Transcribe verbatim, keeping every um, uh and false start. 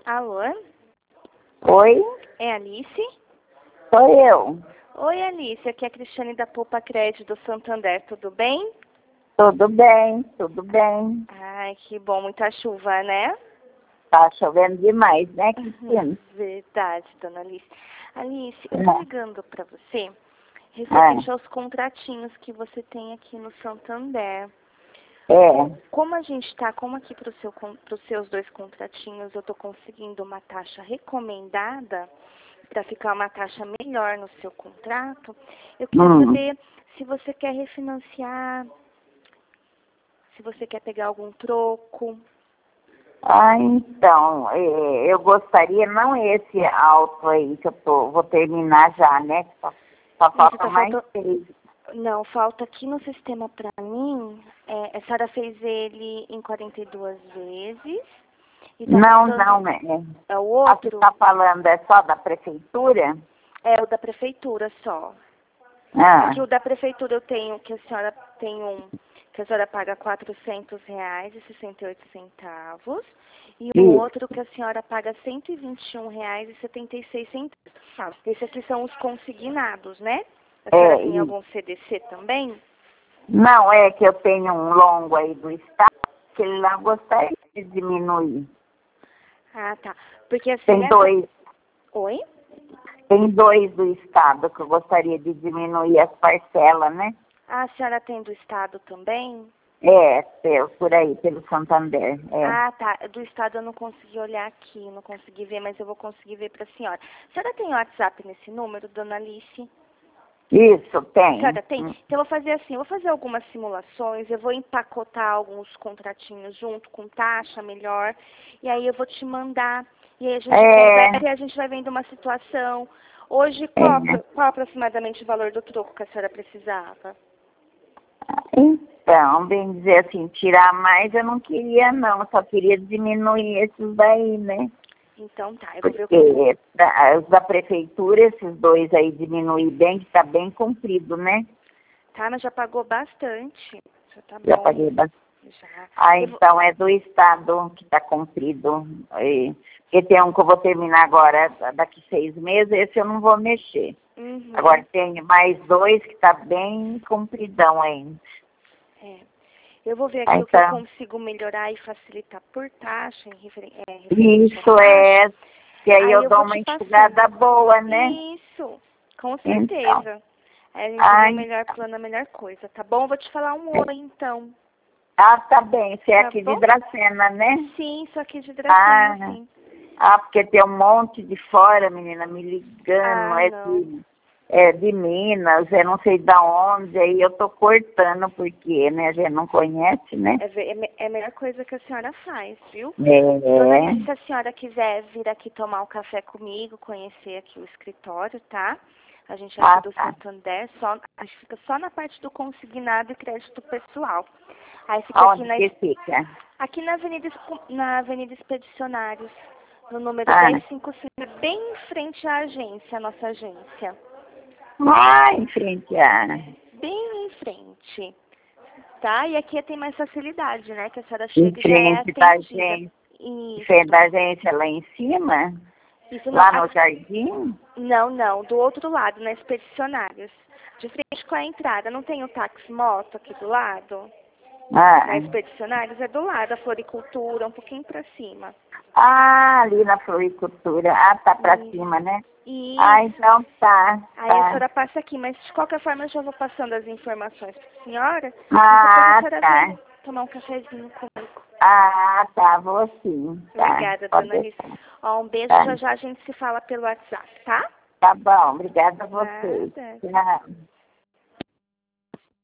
Alô? Oi, É Alice? sou eu. Oi, Alice. Aqui é a Cristiane da Poupa Crédito do Santander. Tudo bem? Tudo bem, tudo bem. Ai, que bom. Muita chuva, né? Tá chovendo demais, né, Cristina? Verdade, dona Alice. Alice, eu tô É. ligando pra você referente Ah, aos contratinhos que você tem aqui no Santander. é. Como a gente tá, como aqui para seu, os seus dois contratinhos eu tô conseguindo uma taxa recomendada, para ficar uma taxa melhor no seu contrato, eu queria Hum. saber se você quer refinanciar, se você quer pegar algum troco. Ah, então, é, eu gostaria, não esse alto aí que eu tô, vou terminar já, né? Só, só Isso, falta tá mais faltando... três. Não, falta aqui no sistema para mim, é, a senhora fez ele em quarenta e duas vezes. E tá Não, faltando... não, é. É o A que outro? está falando é só da prefeitura? É o da prefeitura só. Ah, Aqui o da prefeitura eu tenho, que a senhora tem um, que a senhora paga quatrocentos reais e sessenta e oito centavos. E um isso. outro que a senhora paga cento e vinte e um reais e setenta e seis centavos. Esses aqui são os consignados, né? A senhora É, tem isso. algum C D C também? Não, é que eu tenho um longo aí do estado, que ele lá gostaria de diminuir. Ah, tá. Porque assim, Tem nessa... dois, Oi? tem dois do estado que eu gostaria de diminuir as parcelas, né? Ah, a senhora tem do estado também? É, pelo- por aí, pelo Santander. É. Ah, tá. Do estado eu não consegui olhar aqui, não consegui ver, mas eu vou conseguir ver para a senhora. A senhora tem WhatsApp nesse número, dona Alice? Isso, A tem. senhora tem? Então eu vou fazer assim, eu vou fazer algumas simulações, eu vou empacotar alguns contratinhos junto com taxa melhor, e aí eu vou te mandar, e aí a gente É, conversa e a gente vai vendo uma situação. Hoje, qual, é. qual aproximadamente o valor do troco que a senhora precisava? Então, bem dizer assim, tirar mais eu não queria não, eu só queria diminuir esses daí, né? Então tá, eu vou ver o que... Porque pra- os da prefeitura, esses dois aí diminuir bem, que tá bem comprido, né? Tá, mas já pagou bastante. Já tá Já bom. paguei bastante. Já. Ah, Eu vou... então é do estado que está cumprido. E, porque tem um que eu vou terminar agora, daqui seis meses, esse eu não vou mexer. Uhum. Agora tem mais dois que está bem compridão ainda. É. Eu vou ver Ah, aqui o que eu então, consigo melhorar e facilitar por taxa, em referen é, referente à isso taxa. é, que aí Aí eu eu dou vou uma te passando. enxugada boa, né? Isso, com Então, certeza. Aí a gente vê o ai, melhor plano, a melhor coisa, tá bom? Vou te falar um oi, então. ah, tá bem, você é Tá aqui de bom? Dracena, né? Sim, só aqui de Dracena, Ah, sim. ah, porque tem um monte de fora, menina, me ligando, Ah, é não. de, é de Minas, é não sei da onde, aí eu tô cortando, porque, né, a gente não conhece, né? É, ve- é, me- é a melhor coisa que a senhora faz, viu? Dona É, Alice, se a senhora quiser vir aqui tomar um café comigo, conhecer aqui o escritório, tá? A gente é aqui ah, do tá. Santander, só, a gente fica só na parte do consignado e crédito pessoal. Aí fica aqui Aonde na, que fica? aqui na Avenida, Esco- na Avenida Expedicionários, no número Ah, dez cinquenta e cinco, bem em frente à agência, a nossa agência. lá em frente a... Bem em frente, tá? E aqui tem mais facilidade, né? Que a senhora Em chega e já é frente da atendida. agência, em frente da Isso. agência lá em cima, Isso não, lá a- no jardim. não, não, do outro lado, na Expedicionários. De frente com a entrada, não tem o táxi moto aqui do lado? Ah, Na Expedicionários é do lado, a floricultura, um pouquinho pra cima. ah, ali na floricultura. Ah, tá pra Isso. cima, né? Ah, Isso. então tá, Aí a tá. senhora passa aqui, mas de qualquer forma eu já vou passando as informações pra senhora. E depois a Ah, senhora tá. vem tomar um cafezinho comigo. Ah, tá, vou sim, tá. Obrigada, Pode dona Alice. deixar. Ó, um beijo, Tá, já já a gente se fala pelo WhatsApp, tá? tá bom, obrigada a você. Nada. Tchau.